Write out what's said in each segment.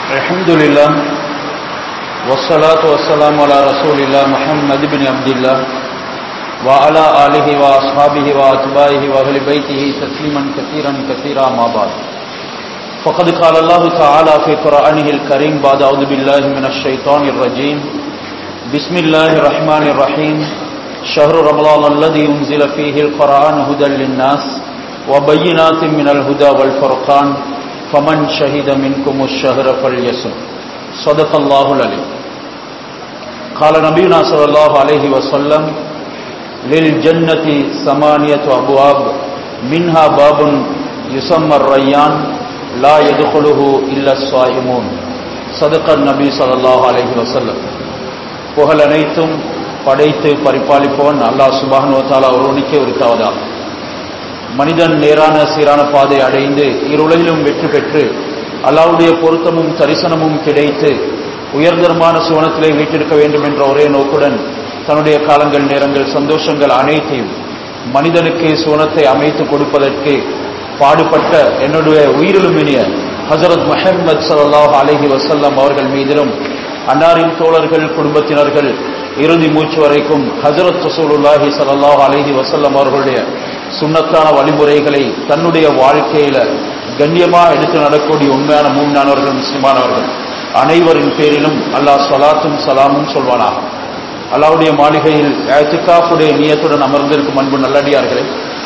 Alhamdulillah, wassalatu wassalamu ala rasulillah Muhammad ibn Abdullah wa ala alihi wa ashabihi wa atba'ihi wa ahli baytihi tasliman kathira ma ba'd. Faqad qala Allah ta'ala fi Qur'anihi al-Karim ba'da a'udhu billahi minash shaitanir rajim. Bismillahir rahmanir rahim. Shahru Ramadan alladhi unzila fihi al-Qur'an hudan lin-nas wa bayyinatin minal huda wal furqan. فمن شهد منكم الشهر فليصم صدق الله العليم. قال نبينا صلى الله عليه وسلم للجنة ثمانية أبواب منها باب يسمى الريان لا يدخله إلا الصائمون صدق النبي صلى الله عليه وسلم. புகழ் அனைத்தும் படைத்து பரிபாலிப்பவன் அல்லாஹ் சுப்ஹானஹு வ தஆலா ஒருவனுக்கே உரித்தாவதாக. மனிதன் நேரான சீரான பாதை அடைந்து இருளையிலும் வெற்றி பெற்று அல்லாஹ்வுடைய பொருத்தமும் தரிசனமும் கிடைத்து உயர்தரமான சுவனத்திலே வீட்டிருக்க வேண்டும் என்ற ஒரே நோக்குடன் தன்னுடைய காலங்கள் நேரங்கள் சந்தோஷங்கள் அனைத்தையும் மனிதனுக்கு சுவனத்தை அமைத்து கொடுப்பதற்கு பாடுபட்ட என்னுடைய உயிரிலும் இனிய ஹஜ்ரத் முஹம்மது ஸல்லல்லாஹு அலைஹி வஸல்லம் அவர்கள் மீதிலும் அன்னாரின் தோழர்கள் குடும்பத்தினர்கள் இறுதி மூச்சு வரைக்கும் ஹஜ்ரத் ரசூலுல்லாஹி ஸல்லல்லாஹு அலைஹி வஸல்லம் அவர்களுடைய சுன்னத்தான வழிமுறைகளை தன்னுடைய வாழ்க்கையில கண்ணியமாக எடுத்து நடக்கூடிய உண்மையான மூமினானவர்கள் முஸ்லிமானவர்கள் அனைவரின் பேரிலும் அல்லாஹ் ஸலாத்தும் சலாமும் சொல்வானாக. அல்லாஹ்வுடைய மாளிகையில் இஅ்திகாஃபுடைய நியத்துடன் அமர்ந்திருக்கும் அன்பு நல்லடியார்களே,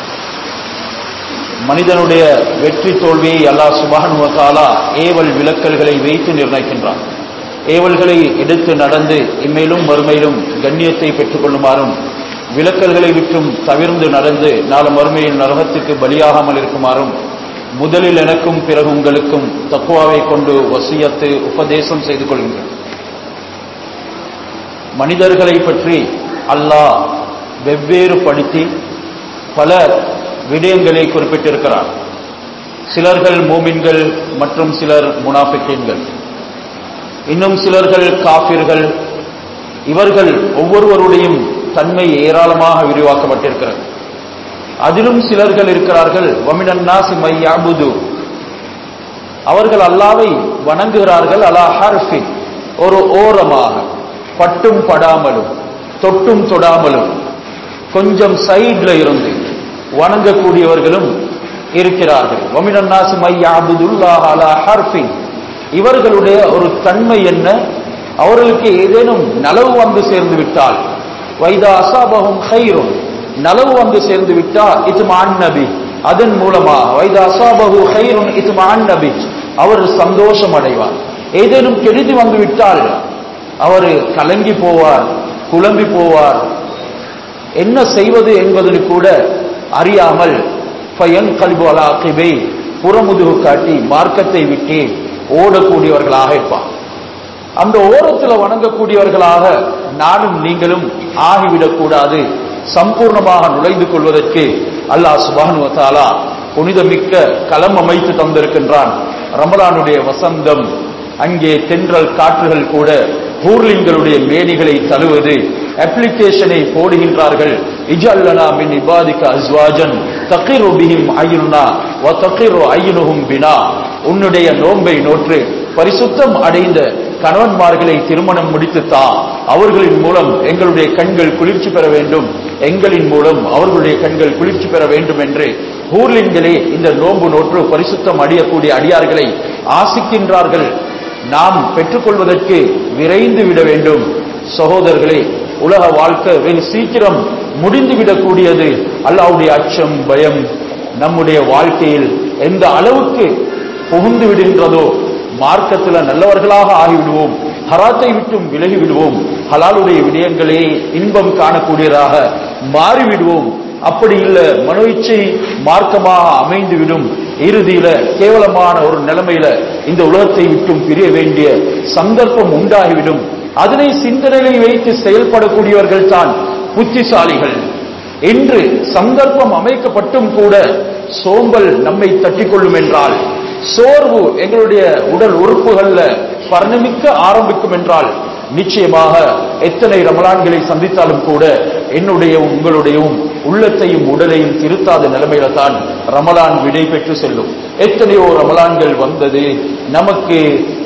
மனிதனுடைய வெற்றி தோல்வியை அல்லாஹ் சுப்ஹானஹு வ தஆலா ஏவல் விலக்கல்களை வைத்து நிர்ணயிக்கின்றான். ஏவல்களை எடுத்து நடந்து இம்மையிலும் மறுமையிலும் கண்ணியத்தை பெற்றுக் கொள்ளுமாறும் விலக்கல்களை விட்டும் தவிர்ந்து நடந்து நாளை மறுமையில் நரகத்துக்கு பலியாகாமல் இருக்குமாறும் முதலில் எனக்கும் பிறகு உங்களுக்கும் தக்வாவை கொண்டு வசியத்து உபதேசம் செய்து கொள்கின்றேன். மனிதர்களை பற்றி அல்லாஹ் வெவ்வேறு படுத்தி பல விடயங்களை குறிப்பிட்டிருக்கிறார். சிலர்கள் மூமின்கள் மற்றும் சிலர் முனாஃபிகீன்கள், இன்னும் சிலர்கள் காஃபிர்கள். இவர்கள் ஒவ்வொருவருடையும் தன்மை ஏராளமாக விரிவாக்கப்பட்டிருக்கிறது. அதிலும் சிலர்கள் இருக்கிறார்கள் வமினன் நாஸி மை யஅ்புது, அவர்கள் அல்லாஹ்வை வணங்குகிறார்கள் அலா ஹர்ஃபின், ஒரு ஓரமாக பட்டும் படாமலும் தொட்டும் தொடாமலும் கொஞ்சம் சைடுல இருந்து வணங்கக்கூடியவர்களும் இருக்கிறார்கள். வமினன் நாஸி மை யஅ்புதுல்லாஹ அலா ஹர்ஃபின், இவர்களுடைய ஒரு தன்மை என்ன, அவர்களுக்கு ஏதேனும் நலவு வந்து சேர்ந்து விட்டால் வைதா அஸாபஹும் கைரும், நலவு வந்து சேர்ந்து விட்டால் இத்மான் நபி, அதன் மூலமாக வைதா அஸாபஹு கைருன் இத்மான் நபி, அவர் சந்தோஷம் அடைவார். ஏதேனும் கெடுதி வந்து விட்டால் அவர் கலங்கி போவார், குழம்பி போவார், என்ன செய்வது என்பதில் கூட அறியாமல் ஃபயன்கல்பு அலா அகிபை, புறமுதுகு காட்டி மார்க்கத்தை விட்டு ஓடக்கூடியவர்களாக இருப்பார். அந்த ஓரத்தில் வணங்கக்கூடியவர்களாக நானும் நீங்களும் ஆகிவிடக்கூடாது. சம்பூர்ணமாக நுழைந்து கொள்வதற்கு அல்லாஹ் சுப்ஹானஹு வ தஆலா புனிதமிக்க களம் அமைத்து தந்திருக்கின்றான். ரமலானுடைய வசந்தம், அங்கே தென்றல் காற்றுகள் கூட ஹூர்லிங்களுடைய மேனிகளை தழுவது, அப்ளிகேஷனை போடுகின்றார்கள். இஜல்லனா மின் இபாதிக அஸ்வாஜன் தகிரு பிஹிம் அய்யுனா வ தகிரு அய்யுனுஹும் பினா, உன்னுடைய நோன்பை நோற்று பரிசுத்தம் அடைந்த கணவன்மார்களை திருமணம் முடித்துத்தா, அவர்களின் மூலம் எங்களுடைய கண்கள் குளிர்ச்சி பெற வேண்டும், எங்களின் மூலம் அவர்களுடைய கண்கள் குளிர்ச்சி பெற வேண்டும் என்று ஹூர்லின்களே இந்த நோன்பு நோற்று பரிசுத்தம் அடையக்கூடிய அடியார்களை ஆசிக்கின்றார்கள். நாம் பெற்றுக்கொள்வதற்கு விரைந்து விட வேண்டும். சகோதரர்களே, உலக வாழ்க்கை வெகு சீக்கிரம் முடிந்துவிடக்கூடியது. அல்லாஹ்வுடைய அச்சம் பயம் நம்முடைய வாழ்க்கையில் எந்த அளவுக்கு புகுந்து விடுகின்றதோ மார்க்கத்தில் நல்லவர்களாக ஆகிவிடுவோம், ஹராத்தை விட்டும் விலகி விடுவோம், ஹலாலுடைய விடயங்களே இன்பம் காணக்கூடியதாக மாறிவிடுவோம். அப்படி இல்லை, மனோ இச்சை மார்க்கமாக அமைந்துவிடும். இறுதியில கேவலமான ஒரு நிலைமையில இந்த உலகத்தை விட்டும் பிரிய வேண்டிய சந்தர்ப்பம் உண்டாகிவிடும். அதனை சிந்தனையை வைத்து செயல்படக்கூடியவர்கள் தான் புத்திசாலிகள். இன்று சந்தர்ப்பம் அமைக்கப்பட்டும் கூட சோம்பல் நம்மை தட்டிக்கொள்ளும் என்றால், சோர்வு எங்களுடைய உடல் உறுப்புகள்ல பரிணமிக்க ஆரம்பிக்கும் என்றால் நிச்சயமாக எத்தனை ரமலான்களை சந்தித்தாலும் கூட என்னுடைய உங்களுடையும் உள்ளத்தையும் உடலையும் திருத்தாத நிலைமையில தான் ரமலான் விடை பெற்று செல்லும். எத்தனையோ ரமலான்கள் வந்தது, நமக்கு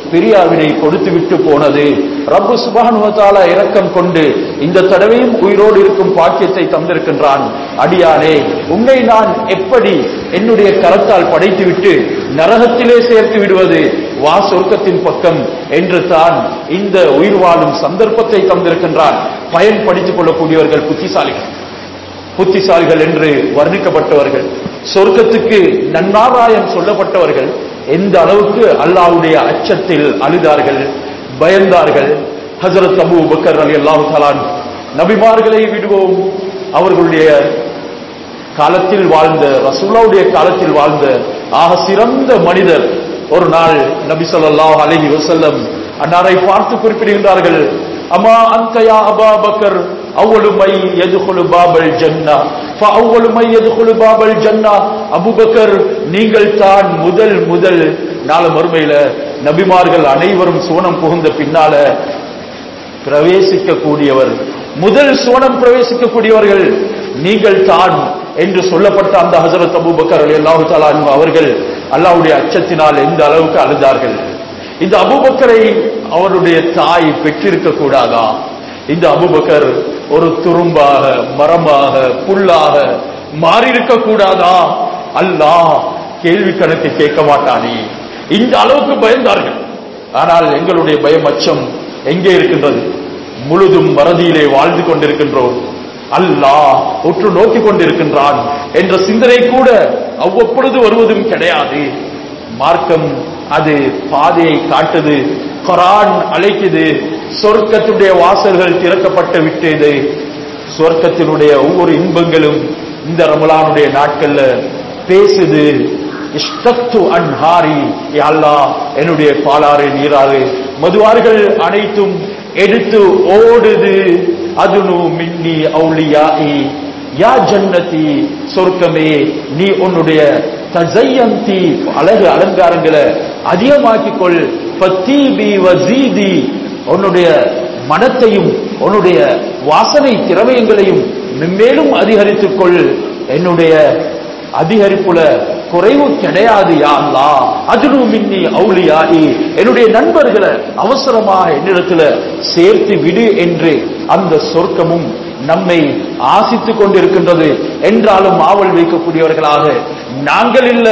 பிரியாவினை கொடுத்து விட்டு போனது. ரப்பு சுப்ஹானஹு வ தஆலா இரக்கம் கொண்டு இந்த தடவையும் உயிரோடு இருக்கும் பாக்கியத்தை தந்திருக்கின்றான். அடியானே, உன்னை நான் எப்படி என்னுடைய கரத்தால் படைத்துவிட்டு நரகத்திலே சேர்த்து விடுவது, வா சொர்க்கத்தின் பக்கம் என்று தான் இந்த உயிர் வாழும் சந்தர்ப்பத்தை தந்திருக்கின்றான். பயன்படுத்திக் கொள்ளக்கூடியவர்கள் புத்திசாலிகள் என்று வர்ணிக்கப்பட்டவர்கள், சொர்க்கத்துக்கு நன்மாராயம் சொல்லப்பட்டவர்கள் எந்த அளவுக்கு அல்லாஹ்வுடைய அச்சத்தில் அழுதார்கள், பயந்தார்கள். ஹஜ்ரத் அபூ பக்கர் ரலியல்லாஹு தஆலா நபிமார்களை விடுவோம், அவர்களுடைய காலத்தில் வாழ்ந்த, ரசூலுல்லாஹ்வுடைய காலத்தில் வாழ்ந்த ஆக சிறந்த மனிதர் ஒரு நாள் நபி ஸல்லல்லாஹு அலைஹி வஸல்லம் அன்னாரை பார்த்து குறிப்பிடுகின்றார்கள், அம்மா அன்த யா அபா பக்கர் அவ்வளு மை யதுகுலு பாபல் ஜன்னா ஃபஅவ்வலு மை யதுகுலு பாபல் ஜன்னா. அபூபக்கர், நீங்கள் தான் முதல் நாளை மறுமையில நபிமார்கள் அனைவரும் சுவனம் புகுந்த பின்னால பிரவேசிக்கக்கூடியவர், முதல் சுவனம் பிரவேசிக்கக்கூடியவர்கள் நீங்கள் தான் என்று சொல்லப்பட்ட அந்த ஹஜ்ரத் அபூபக்கர் ரலியல்லாஹு தஆலா அன்ஹு அவர்கள் அல்லாஹ்வுடைய அச்சத்தினால் எந்த அளவுக்கு அழுதார்கள். இந்த அபூபக்கரை அவருடைய தாய் பெற்றிருக்க கூடாதா? இந்த அபூபக்கர் ஒரு துரும்பாக, மரமாக, புல்லாக மாறியிருக்க கூடாதா? அல்லாஹ் கேள்வி கணக்கு கேட்க மாட்டானே. இந்த அளவுக்கு பயந்தார்கள். ஆனால் எங்களுடைய பயம், அச்சம் எங்கே இருக்கின்றது? முழுதும் மறதியிலே வாழ்ந்து கொண்டிருக்கின்றோம். அல்லாஹ் உற்று நோக்கி கொண்டிருக்கின்றான் என்ற சிந்தனை கூட அவ்வப்பொழுது வருவதும் கிடையாது. மார்க்கம் அது பாதையை காட்டுது, குர்ஆன் அழைக்குது, சொர்க்கத்துடைய வாசல்கள் திறக்கப்பட்டு விட்டது. சொர்க்கத்தினுடைய ஒவ்வொரு இன்பங்களும் இந்த ரமலானுடைய நாட்கள்ல பேசுது. இஷ்டத்து அன்ஹாரி, யா அல்லாஹ் என்னுடைய பாலாறு, நீராறு, மதுவார்கள் அனைத்தும் எடுத்து ஓடுது. அதுனு மின்னி அவுலியாஇ யா ஜன்னதி, சொர்க்கமே நீ உன்னுடைய தஸையந்தி அழகு அலங்காரங்களை அதிகமாக்கிக்கொள். ஃபத்தீபி வஸீதி, உன்னுடைய மனத்தையும் உன்னுடைய வாசனை திரவியங்களையும் மேலும் அதிகரித்துக் கொள். என்னுடைய அதிகரிப்புல குறைவு கிடையாது யா அல்லாஹ். அதுனு மின்னி அவுலியாஇ, என்னுடைய நண்பர்களை அவசரமாக என்னிடத்துல சேர்த்து விடு என்று அந்த சொர்க்கமும் நம்மை ஆசித்துக் கொண்டிருக்கின்றது. என்றாலும் ஆவல் வைக்கக்கூடியவர்களாக நாங்கள் இல்ல,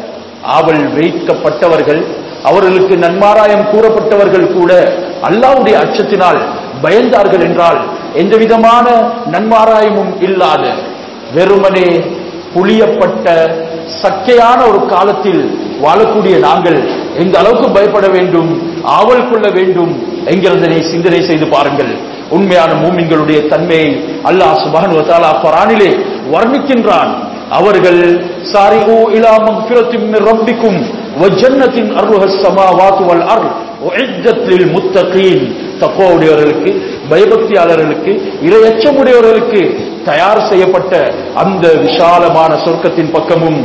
ஆவல் வைக்கப்பட்டவர்கள், அவர்களுக்கு நன்மாராயம் கூறப்பட்டவர்கள் கூட அல்லாஹ்வுடைய அச்சத்தினால் பயந்தார்கள் என்றால் எந்த விதமான நன்மாராயமும் இல்லாத வெறுமனே புளியப்பட்ட சக்கையான ஒரு காலத்தில் வாழக்கூடிய நாங்கள் எந்த அளவுக்கு பயப்பட வேண்டும், ஆவல் கொள்ள வேண்டும் என்கிறதனை சிந்தனை செய்து பாருங்கள். உண்மையான மூமின்களுடைய தன்மையை அல்லாஹ் சுப்ஹானஹு வ தஆலா குர்ஆனிலே வர்ணிக்கின்றான். அவர்கள் சாரிஉ இலா மக்ஃபிரத்தின் மின் ரப்பிக்கும் வ ஜன்னத்தின் அர்ஹுஸ் ஸமாவாத்து வல் அர்த் உஇத்தத் லில் முத்தகீன், தக்வாவுடையவர்களுக்கு, பயபக்தியாளர்களுக்கு, இறையச்சமுடையவர்களுக்கு தயார் செய்யப்பட்ட அந்த விசாலமான சொர்க்கத்தின் பக்கமும்,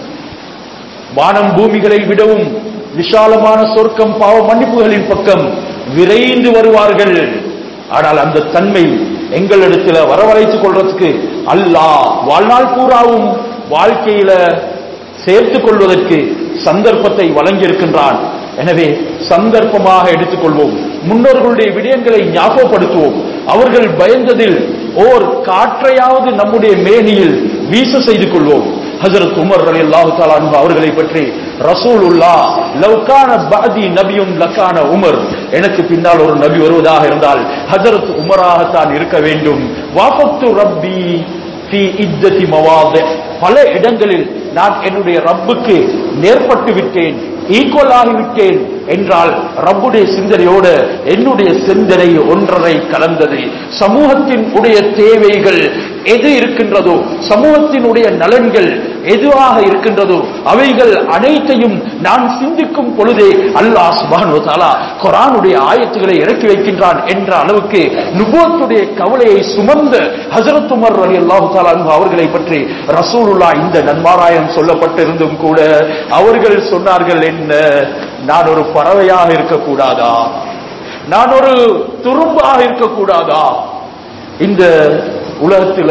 வானம் பூமிகளை விடவும் விசாலமான சொர்க்கம், பாவ மன்னிப்புகளின் பக்கம் விரைந்து வருவார்கள். ஆனால் அந்த தன்மை எங்களிடத்தில் வரவழைத்துக் கொள்றதுக்கு அல்லாஹ் வாழ்நாள் பூராவும் வாழ்க்கையில சேர்த்துக் கொள்வதற்கு சந்தர்ப்பத்தை வழங்கியிருக்கின்றான். எனவே சந்தர்ப்பமாக எடுத்துக்கொள்வோம், முன்னோர்களுடைய விடயங்களை ஞாபகப்படுத்துவோம். அவர்கள் பயந்ததில் ஓர் காற்றையாவது நம்முடைய மேனியில் வீச செய்து கொள்வோம். ஹஜ்ரத் உமர் ரலியல்லாஹு தஆலா அன்ஹு அவர்களை பற்றி ரசூலுல்லாஹ், லவ் கான பஅதி நபியுன் லகான உமர், எனக்கு பின்னால் ஒரு நபி வருவதாக இருந்தால் ஹஜ்ரத் உமராகத்தான் இருக்க வேண்டும். வாஃபத்து ரப்பி ஃபீ இத்ததி மவாதி, பல இடங்களில் நான் என்னுடைய ரப்புக்கு நேர்பட்டு விட்டேன், ஈக்குவல் ஆகிவிட்டேன் என்றால் ரப்புடைய சிந்தனையோடு என்னுடைய சிந்தனை ஒன்றரை கலந்தது. சமூகத்தின் உடைய தேவைகள் எது இருக்கின்றதோ, சமூகத்தினுடைய நலன்கள் எதுவாக இருக்கின்றதோ அவைகள் அனைத்தையும் நான் சிந்திக்கும் பொழுதே அல்லாஹ் சுப்ஹானஹு வ தஆலா குர்ஆனுடைய ஆயத்துக்களை இறக்கி வைக்கின்றான் என்ற அளவுக்கு நுபுவத்துடைய கவலையை சுமந்த ஹஜ்ரத் உமர் ரலியல்லாஹு தஆலா அன்ஹு அவர்களை பற்றி ரசூலுல்லாஹ் இந்த நன்மாராயம் சொல்லப்பட்டிருந்தும் கூட அவர்கள் சொன்னார்கள், என்ன, நான் ஒரு பறவையாக இருக்கக்கூடாதா? நான் ஒரு துரும்பாக இருக்கக்கூடாதா? இந்த உலகத்தில்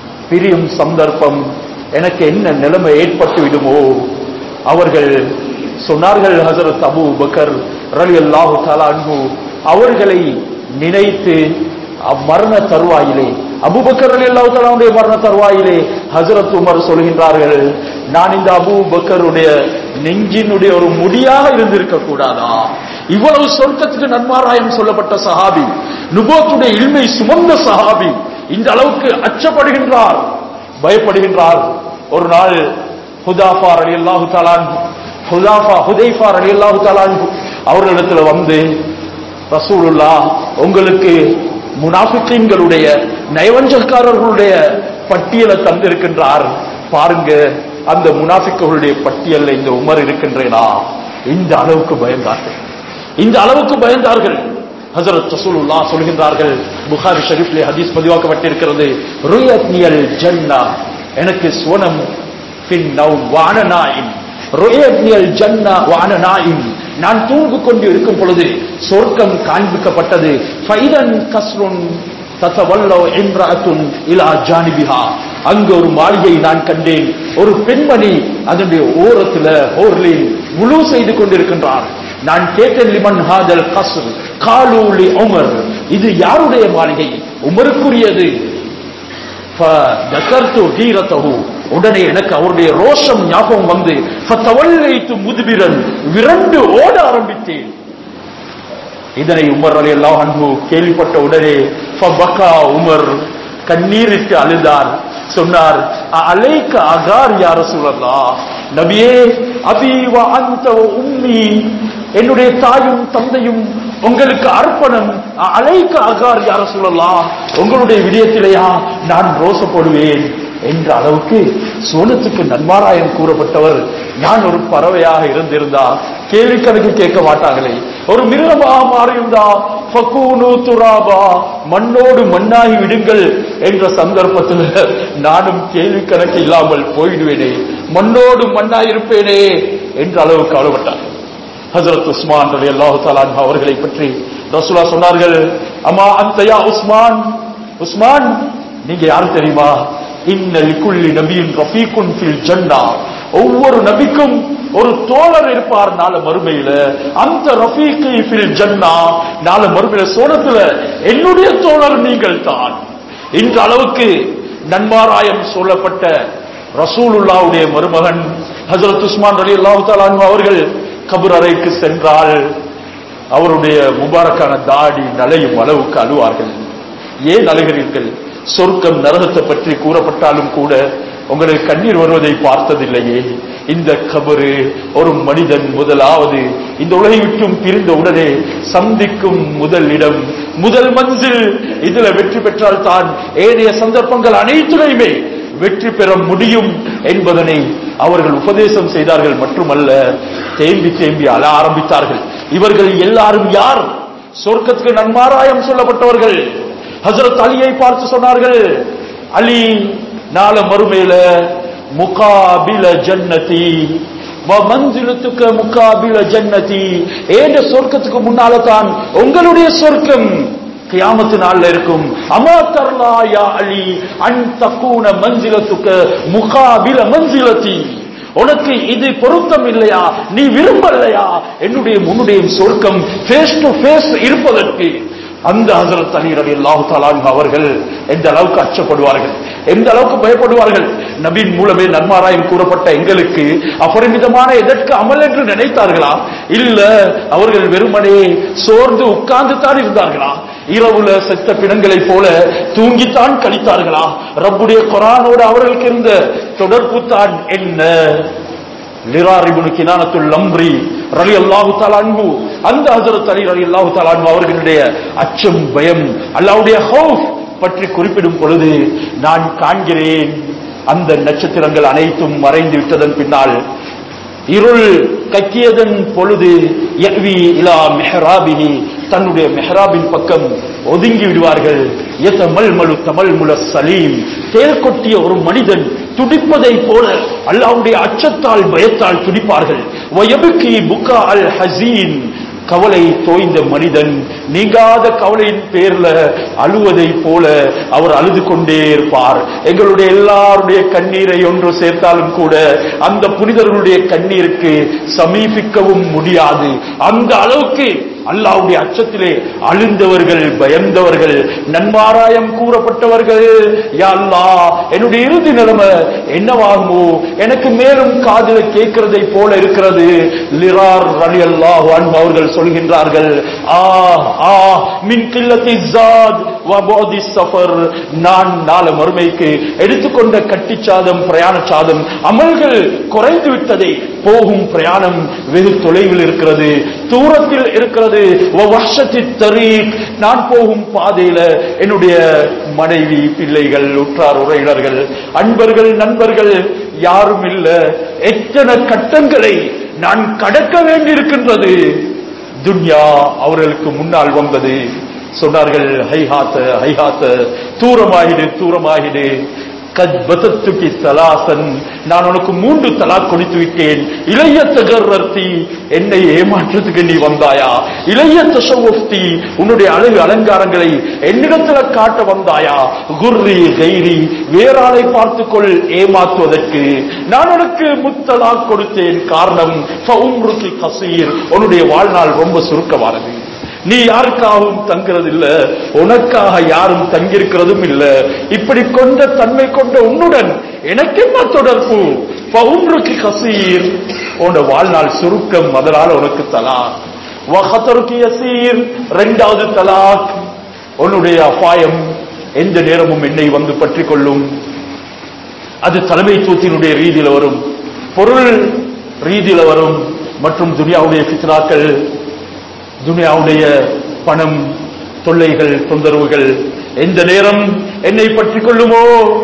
பிரியும் சந்தர்ப்பம் எனக்கு என்ன நிலைமை ஏற்பட்டு விடுமோ? அவர்கள் சொன்னார்கள் ஹஜரத் அபூ பக்கர் ரலியல்லாஹு தஆலா அன்ஹு அவர்களை நினைத்து மரண தருவாயிலே, அபூபக்கர் ரலியல்லாஹு தஆலாவுடைய மரண தருவாயிலே ஹஜரத் உமர் சொல்கின்றார்கள், நான் இந்த அபூபக்கருடைய நெஞ்சினுடைய ஒரு முடியாக இருந்திருக்க கூடாதா? இவ்வளவு சொர்க்கத்துக்கு நன்மாராயம் சொல்லப்பட்ட சஹாபி, நுபுவத்துடைய இல்மை சுமந்த சஹாபி இந்த அளவுக்கு அச்சப்படுகின்றார், பயப்படுகின்றார். ஒரு நாள் ஹுதைஃபா ரலியல்லாஹு தஆலா அவர்களிடத்தில் வந்து, ரசூலுல்லாஹ் உங்களுக்கு முனாஃபிக்கீன்களுடைய நயவஞ்சகக்காரர்களுடைய பட்டியலை தந்திருக்கின்றார், பாருங்க அந்த முனாஃபிக்குகளுடைய பட்டியல்ல இந்த உமர் இருக்கின்றேனா? இந்த அளவுக்கு பயந்தார்கள், இந்த அளவுக்கு பயந்தார்கள். ஹஜரத் ரசூலுல்லாஹ் சொல்கின்றார்கள், புகாரி ஷரீஃபிலே ஹதீஸ் பதிவாக்கப்பட்டிருக்கிறது, ருயத்னியல் ஜன்னா, எனக்கு சுவனம் ஃபின் நௌம் வ அன நாயிம், ருயத்னியல் ஜன்னா வ அன நாயிம், நான் தூங்கிக் கொண்டு இருக்கும் பொழுது சொர்க்கம் காண்பிக்கப்பட்டது. ஃபைதன் கஸ்ருன் ததவல்லவ் இம்ரஅத்துன் இலா ஜானிபிஹா, அங்க ஒரு மாளிகை நான் கண்டேன், ஒரு பெண்மணி அதனுடைய ஓரத்துல ஹோர்லின் முழு செய்து கொண்டிருக்கின்றார். நான் கேட்டேன், லிமன் ஹாதல் கஸ்ர் காலூ லி உமர், இது யாருடைய மாளிகை? உமருக்குரியது. ஃபதகர்து கீரதஹு, உடனே எனக்கு அவருடைய ரோஷம் ஞாபகம் வந்து, ஃபதவல்லைது முத்பிரன், விரண்டு ஓட ஆரம்பித்தேன். இதனை உமர் ரலியல்லாஹு அன்ஹு கேள்விப்பட்ட உடனே ஃபபகா, உமர் கண்ணீரிட்டு அழுதார். சொன்னார், அலைக்க அகார் யா ரசூலல்லாஹ், நபியே, அபி வ அன்த வ உம்மி, என்னுடைய தாயும் தந்தையும் உங்களுக்கு அர்ப்பணம், அலைக்க அகார் யா ரசூலல்லாஹ், உங்களுடைய விடயத்திலேயா நான் ரோசப்படுவேன் என்ற அளவுக்கு சோனத்துக்கு நன்மாராயம் கூறப்பட்டவர். நான் ஒரு பறவையாக இருந்திருந்தா கேள்வி கணக்கு கேட்க மாட்டாங்களே, ஒரு மிருகமாக மாறியிருந்தா ஃபகூனு துராபா, மண்ணோடு மண்ணாகி விடுங்கள் என்ற சந்தர்ப்பத்தில் நானும் கேள்வி கணக்கு இல்லாமல் போயிடுவேனே, மண்ணோடு மண்ணாயிருப்பேனே என்ற அளவுக்கு கவலைப்பட்டார். ஹஜரத் உஸ்மான் ரலியல்லாஹு தஆலா அன்ஹு அவர்களை பற்றி ரசூலுல்லாஹ் சொன்னார்கள், அம்மா அன்த யா உஸ்மான், உஸ்மான் நீங்க யாரு தெரியுமா? இன்ன லிகுல்லி நபியின் ரஃபீகுன் ஃபில் ஜன்னா, ஒவ்வொரு நபிக்கும் ஒரு தோழர் இருப்பார் நாளை மறுமையில. அந்த ரஃபீகி ஃபில் ஜன்னா, நாளை மறுமையில சோனத்துல என்னுடைய தோழர் நீங்கள் தான். இந்த அளவுக்கு நன்மாராயம் சொல்லப்பட்ட ரசூலுல்லாஹ்வுடைய மருமகன் ஹஜரத் உஸ்மான் ரலியல்லாஹு தஆலா அன்ஹு அவர்கள் கபர் அறைக்கு சென்றால் அவருடைய முபாரக்கான தாடி நலையும் அளவுக்கு அழுவார்கள். ஏன் அழுகிறீர்கள்? சொர்க்கம் நரகத்தை பற்றி கூறப்பட்டாலும் கூட உங்களுக்கு கண்ணீர் வருவதை பார்த்ததில்லையே. இந்த கபரு ஒரு மனிதன் முதலாவது இந்த உலகை விட்டும் பிரிந்த உடனே சந்திக்கும் முதல் இடம், முதல் மஞ்சில். இதுல வெற்றி பெற்றால் தான் ஏனைய சந்தர்ப்பங்கள் அனைத்துலையுமே வெற்றி பெற முடியும் என்பதனை அவர்கள் உபதேசம் செய்தார்கள். மட்டுமல்ல, தேம்பி தேம்பி அழ ஆரம்பித்தார்கள். இவர்கள் எல்லாரும் யார்? சொர்க்கத்துக்கு நன்மாராயம் சொல்லப்பட்டவர்கள். ஹஜரத் அலியை பார்த்து சொன்னார்கள், அலி, நாள மறுமையில முகாபில ஜன்னதி வ மன்சிலத்துக முகாபில ஜன்னதி, ஏண்ட சொர்க்கத்துக்கு முன்னால தான் உங்களுடைய சொர்க்கம் கியாமத்து நாள்ல இருக்கும். அமா தர்லா யா அலி அன் தகூன மன்சிலத்துக முகாபில மன்சிலதி, உனக்கு இது பொருத்தம் இல்லையா? நீ விரும்பலையா என்னுடைய முன்னுடைய சொர்க்கம் ஃபேஸ் டு ஃபேஸ் இருப்பதற்கு? அந்த ஹஜரத் அலி ரலியல்லாஹு தஆலா அன்ஹு அவர்கள் எந்த அளவுக்கு அச்சப்படுவார்கள், எந்த அளவுக்கு பயப்படுவார்கள். நபியின் மூலமே நன்மாராயம் கூறப்பட்ட எங்களுக்கு அபரிமிதமான எதற்கு அமல் என்று நினைத்தார்களா? இல்ல, அவர்கள் வெறுமனே சோர்ந்து உட்கார்ந்து தான் இருந்தார்களா? இரவுல செத்த பிணங்களை போல தூங்கித்தான் கழித்தார்களா? ரப்புடைய குர்ஆனோடு அவர்களுக்கு இருந்த தொடர்பு தான் என்ன? லிரார் இப்னு கினானத்துல் அம்ரி ரலியல்லாஹு தஆலா அன்ஹு, அந்த ஹஜரத் அலி ரலியல்லாஹு தஆலா அன்ஹு அவர்களுடைய அச்சம், பயம், அல்லாஹ்வுடைய ஹௌஃப் பற்றி குறிப்பிடும் பொழுது நான் காண்கிறேன், அந்த நட்சத்திரங்கள் அனைத்தும் மறைந்து விட்டதன் பின்னால் இருள் கக்கியதன் பொழுது யஹ்வி இலா மிஹ்ராபிஹி, தன்னுடைய மிஹ்ராபின் பக்கம் ஒதுங்கி விடுவார்கள். யதமல்மலு தமல்முல சலீம், தேல் கொட்டிய ஒரு மனிதன் துடிப்பதை போல அல்லாஹ்வுடைய அச்சத்தால் பயத்தால் துடிப்பார்கள். வயபுகி புகா அல் ஹசீன், கவலை தோய்ந்த மனிதன் நீங்காத கவலையின் பேர்ல அழுவதை போல அவர் அழுது கொண்டே இருப்பார். எங்களுடைய எல்லாருடைய கண்ணீரை ஒன்று சேர்த்தாலும் கூட அந்த புனிதர்களுடைய கண்ணீருக்கு சமீபிக்கவும் முடியாது. அந்த அளவுக்கு அல்லாஹ்வுடைய அச்சத்திலே அழுந்தவர்கள், பயந்தவர்கள், நன்மாராயம் கூறப்பட்டவர்கள். யா அல்லாஹ், என்னுடைய இறுதி நிலைமை என்னவாகுமோ, எனக்கு மேலும் காதுல கேட்கிறதை போல இருக்கிறது. லிரார் ரலியல்லாஹு அன்ஹு அவர்கள் சொல்கின்றார்கள், மின் கில்லத்தி ஸாத் வ புஅதி ஸஃபர், நான் நாளை மறுமைக்கு எடுத்துக்கொண்ட கட்டிச்சாதம், பிரயாண சாதம், அமல்கள் குறைந்து விட்டதை, போகும் பிரயாணம் வெகு தொலைவில் இருக்கிறது, தூரத்தில் இருக்கிறது. நான் போகும் பாதையில என்னுடைய மனைவி, பிள்ளைகள், உற்றார் உறவினர்கள், அன்பர்கள், நண்பர்கள் யாரும் இல்ல. எத்தனை கட்டங்களை நான் கடக்க வேண்டியிருக்கின்றது. துன்யா அவர்களுக்கு முன்னால் வந்தது. சொன்னார்கள், ஹைஹாத்த ஹைஹாத்த, தூரமாகிடு தூரமாகிடு. நான் உனக்கு 3 தலாக் கொடுத்து விட்டேன். இளைய தகர்த்தி, என்னை ஏமாற்றத்துக்கு நீ வந்தாயா? இளைய தஷவுஃப்தி, உன்னுடைய அழகு அலங்காரங்களை என்னிடத்துல காட்ட வந்தாயா? குர்ரி கைரி, வேறாளை பார்த்துக்கொள் ஏமாற்றுவதற்கு நான் உனக்கு முத்தலாக் கொடுத்தேன். காரணம் ஃபஉம்ருகி கஸீர், உன்னுடைய வாழ்நாள் ரொம்ப சுருக்கமானது. நீ யாருக்காகவும் தங்கிறது இல்ல, உனக்காக யாரும் தங்கியிருக்கிறதும் இல்ல. இப்படி கொண்ட தன்மை கொண்ட உன்னுடன் எனக்கு என்ன தொடர்பு? ஃபஉம்ருகி கஸீர், உன் வாழ்நாள் சுருக்கம், அதனால உனக்கு தலாக். வஹதருகி யஸீர், 2வது தலாக். உன்னுடைய அபாயம் எந்த நேரமும் என்னை வந்து பற்றி கொள்ளும். அது தலைமைத்துவத்தினுடைய ரீதியில வரும், பொருள் ரீதியில வரும், மற்றும் துனியாவுடைய ஃபித்னாக்கள், துனியாவுடைய பணம், தொல்லைகள், தொந்தரவுகள் எந்த நேரம் என்னை பற்றி கொள்ளுமோ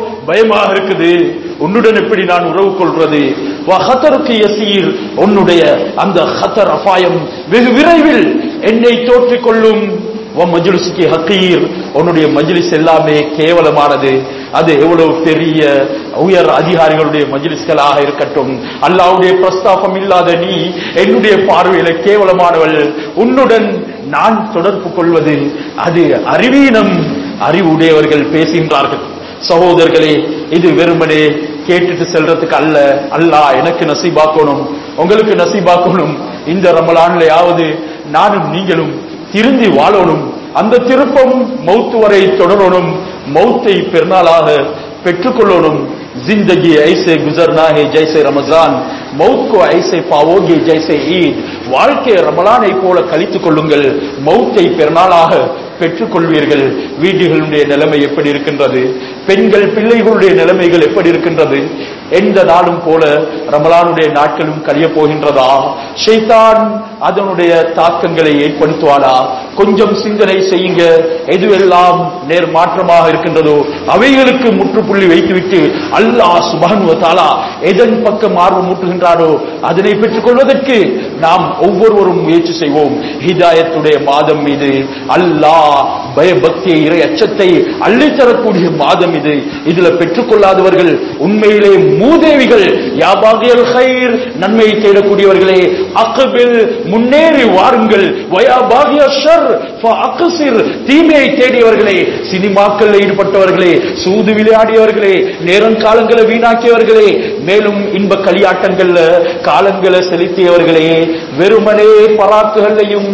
பயமாக இருக்குது. உன்னுடன் எப்படி நான் உறவு கொள்றது? வஹதருக்கு யஸீர், உன்னுடைய அந்த ஹதர் அபாயம் வெகு விரைவில் என்னை தோற்றிக் கொள்ளும். மஜ்லிஸுக்கு ஹகீர், உன்னுடைய மஜ்லிஸ் எல்லாமே கேவலமானது. அது எவ்வளவு பெரிய உயர் அதிகாரிகளுடைய மஜ்லிஸ்களாக இருக்கட்டும், அல்லாஹ்வுடைய பிரஸ்தாபம் இல்லாத நீ என்னுடைய பார்வையில கேவலமானவள். உன்னுடன் நான் தொடர்பு கொள்வது அது அறிவீனம். அறிவுடையவர்கள் பேசுகின்றார்கள். சகோதரர்களே, இது வெறுமனே கேட்டுட்டு செல்றதுக்கு அல்ல. அல்லாஹ் எனக்கு நசீபாக்கணும், உங்களுக்கு நசீபாக்கணும். இந்த ரமலான்லயாவது நானும் நீங்களும் திருந்தி வாழணும். அந்த திருப்பம் மௌத்து வரை தொடரணும். மௌத்தை பெருநாளாக பெற்றுக்கொள்ளணும். जिंदगी ऐसे गुजरना है जैसे रमजान, मौत को ऐसे पाओगे जैसे ईद. வாழ்க்கை ரமலானை போல கழித்துக் கொள்ளுங்கள், மௌத்தை பெருநாளாக பெற்றுக் கொள்வீர்கள். வீடுகளுடைய நிலைமை எப்படி இருக்கின்றது? பெண்கள் பிள்ளைகளுடைய நிலைமைகள் எப்படி இருக்கின்றது? எந்த நாளும் போல ரமலானுடைய நாட்களும் கழிய போகின்றதா? ஷைத்தான் அதனுடைய தாக்கங்களை ஏற்படுத்துவானா? கொஞ்சம் சிந்தனை செய்யுங்க. எதுவெல்லாம் நேர் மாற்றமாக இருக்கின்றதோ அவைகளுக்கு முற்றுப்புள்ளி வைத்துவிட்டு அல்லாஹ் சுப்ஹானஹு வ தஆலா எதன் பக்கம் ஆர்வம் ஊட்டுகின்றானோ அதனை பெற்றுக் கொள்வதற்கு நாம் ஒவ்வொருவரும் முயற்சி செய்வோம். ஹிதாயத்துடைய மாதம் இது. அல்லாஹ் பயபக்தியை, இறை அச்சத்தை அள்ளித்தரக்கூடிய மாதம் இது. இதுல பெற்றுக்கொள்ளாதவர்கள் உண்மையிலே மூதேவிகள். யா பாகியல் கைர், நன்மையை தேடக்கூடியவர்களே, அக்பில், முன்னேறி வாருங்கள். வயா பாகிய ஷர் ஃபஅக்ஸிர், தீமையை தேடியவர்களே, சினிமாக்களில் ஈடுபட்டவர்களே, சூது விளையாடியவர்களே, நேரம் காலங்களை வீணாக்கியவர்களே, மேலும் இன்ப களியாட்டங்கள்ல காலங்களை செலுத்தியவர்களே, வெறுமனே பராக்குகளையும்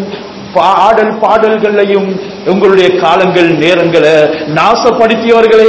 ஆடல் பாடல்களையும் உங்களுடைய காலங்கள் நேரங்களை நாசப்படுத்தியவர்களே,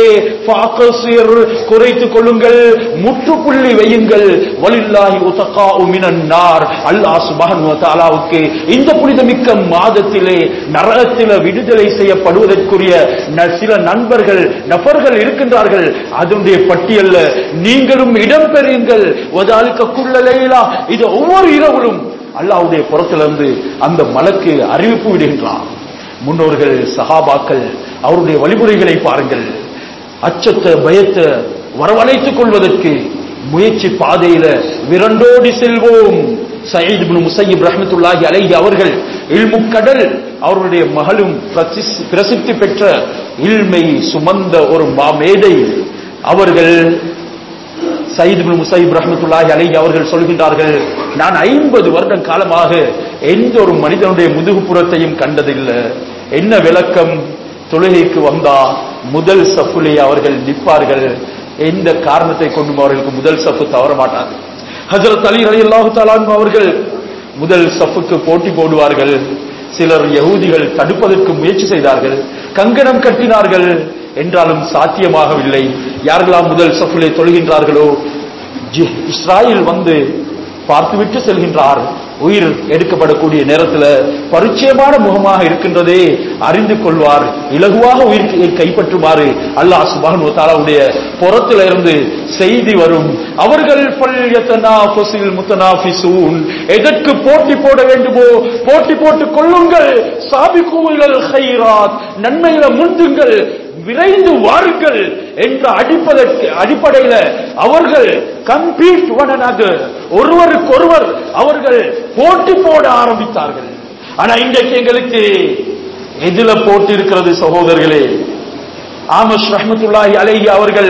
குறைத்துக் கொள்ளுங்கள், முற்றுப்புள்ளி வையுங்கள். வலில்லாஹி உதகாஉ மினன் நார், அல்லாஹ் சுப்ஹானஹு வ தஆலாவுக்கு இந்த புனிதமிக்க மாதத்திலே நரகத்தில விடுதலை செய்யப்படுவதற்குரிய சில நபர்கள் இருக்கின்றார்கள். அதனுடைய பட்டியல்ல நீங்களும் இடம் பெறுங்கள். வதாலிக குல்ல லைலா, இது ஒவ்வொரு இரவிலும் அல்லாஹ்வுடைய புறத்திலிருந்து அந்த மலக்கு அறிவிப்பு விடுகின்றார். முன்னோர்கள், சஹாபாக்கள், அவருடைய வழிமுறைகளை பாருங்கள். அச்சத்தை, பயத்தை வரவழைத்துக் கொள்வதற்கு முயற்சி பாதையில விரண்டோடி செல்வோம். சயீத் இப்னு முஸையிப் ரஹ்மத்துல்லாஹி அலைஹி அவர்கள் இல்மு கடல், அவருடைய மகளும் பிரசித்தி பெற்ற இல்மை சுமந்த ஒரு மாமேதை. அவர்கள் சயீத் இப்னு முஸைப் ரஹ்மத்துல்லாஹி அலைஹி அவர்கள் சொல்கின்றார்கள், நான் 50 வருடம் காலமாக எந்த ஒரு மனிதனுடைய முதுகுப்புறத்தையும் கண்டதில்லை. என்ன விளக்கம்? தொழுகைக்கு வந்தா முதல் சஃபிலே அவர்கள் நிற்பார்கள். எந்த காரணத்தை கொண்டும் அவர்களுக்கு முதல் சஃப் தவற மாட்டார்கள். ஹஜ்ரத் அலி ரலியல்லாஹு தஆலா அன்ஹு அவர்கள் முதல் சஃப்புக்கு போட்டி போடுவார்கள். சிலர் யகூதிகள் தடுப்பதற்கு முயற்சி செய்தார்கள், கங்கணம் கட்டினார்கள், என்றாலும் சாத்தியமாகவில்லை. யாரெல்லாம் முதல் சஃபிலே தொழுகின்றார்களோ இஸ்ராயில் வந்து பார்த்துவிட்டு செல்கின்றார். உயிர் எடுக்கப்படக்கூடிய நேரத்தில் பரிச்சயமான முகமாக இருக்கின்றதே அறிந்து கொள்வார். இலகுவாக உயிர் கைப்பற்றுமாறு அல்லாஹ் சுப்ஹானஹு வ தஆலாவுடைய புறத்திலிருந்து செய்தி வரும். அவர்கள் எதற்கு போட்டி போட வேண்டுமோ போட்டி போட்டுக் கொள்ளுங்கள். சாபிகூ இலல் கைராத், நன்மையில முந்துங்கள், விரைந்து வாருங்கள் என்ற அடிப்படையில் அவர்கள் கம்பீட் ஒன் அனதர், ஒருவருக்கொருவர் அவர்கள் போட்டி போட ஆரம்பித்தார்கள். ஆனா இன்றைக்கு எங்களுக்கு எதில போட்டி இருக்கிறது சகோதரர்களே? ஆமஷ் ரஹ்மத்துல்லாஹி அலைஹி அவர்கள்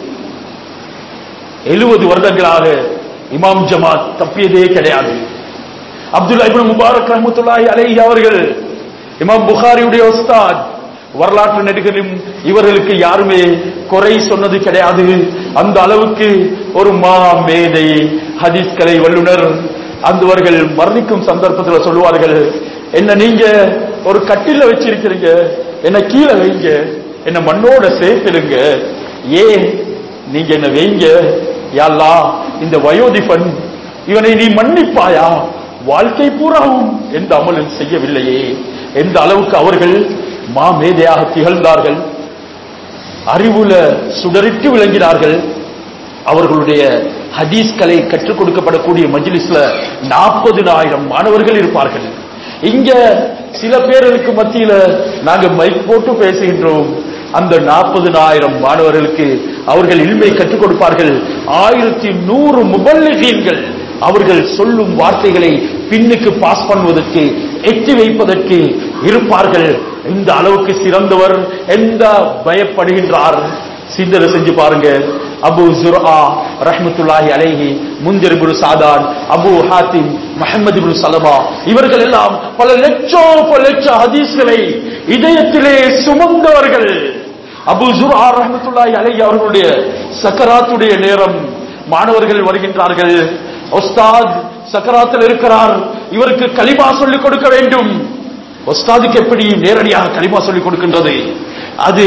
70 வருடங்களாக இமாம் ஜமாத் தப்பியதே கிடையாது. அப்துல்லா இப்னு முபாரக் ரஹ்மத்துல்லாஹி அலைஹி அவர்கள் இமாம் புகாரியுடைய உஸ்தாத். வரலாற்று நெடுகிலும் இவர்களுக்கு யாருமே குறை சொன்னது கிடையாது. அந்த அளவுக்கு ஒரு மா மேதை, ஹதீஸ் கலை வல்லுனர். அந்தவர்கள் மரணிக்கும் சந்தர்ப்பத்தில் சொல்லுவார்கள், என்ன நீங்க ஒரு கட்டில வச்சிருக்கிறீங்க, என்ன கீழே வைங்க, என்ன மண்ணோட சேர்த்திடுங்க, ஏன் நீங்க என்ன வைங்க, யா அல்லாஹ் இந்த வயோதிபன் இவனை நீ மன்னிப்பாயா, வாழ்க்கை பூராவும் எந்த அமலும் செய்யவில்லையே. எந்த அளவுக்கு அவர்கள் மாமேதையாக திகழ்ந்தார்கள், அறிவுல சுடரிட்டு விளங்கினார்கள். அவர்களுடைய ஹதீஸ்களை கற்றுக் கொடுக்கப்படக்கூடிய மஜ்லிஸ்ல 40,000 மாணவர்கள் இருப்பார்கள். இங்க சில பேருக்கு மத்தியில நாங்க மைக் போட்டு பேசுகின்றோம். அந்த 40,000 மாணவர்களுக்கு அவர்கள் இல்மை கற்றுக் கொடுப்பார்கள். 1100 முபல்லிகீன்கள் அவர்கள் சொல்லும் வார்த்தைகளை பின்னுக்கு பாஸ் பண்ணுவதற்கு, எட்டி வைப்பதற்கு இருப்பார்கள். இந்த அளவுக்கு சிறந்தவர் எந்த பயப்படுகின்றார்? சிந்தனை செஞ்சு பாருங்க. அபு ஜுர்ஆ ரஹ்மத்துல்லாஹி அலைஹி, முன்திர் இப்னு சாதான், அபு ஹாத்திம், முஹம்மது இப்னு சலமா, இவர்கள் எல்லாம் பல லட்ச ஹதீஸ்களை இதயத்திலே சுமந்தவர்கள். அபு ஜுர்ஆ ரஹ்மத்துல்லாஹி அலைஹி அவர்களுடைய சக்கராத்துடைய நேரம், மாணவர்கள் வருகின்றார்கள். உஸ்தாத் சக்கராத்தில் இருக்கிறார், இவருக்கு கலிமா சொல்லிக் கொடுக்க வேண்டும். உஸ்தாதுக்கு எப்படி நேரடியாக கலிமா சொல்லிக் கொடுக்கின்றது? அது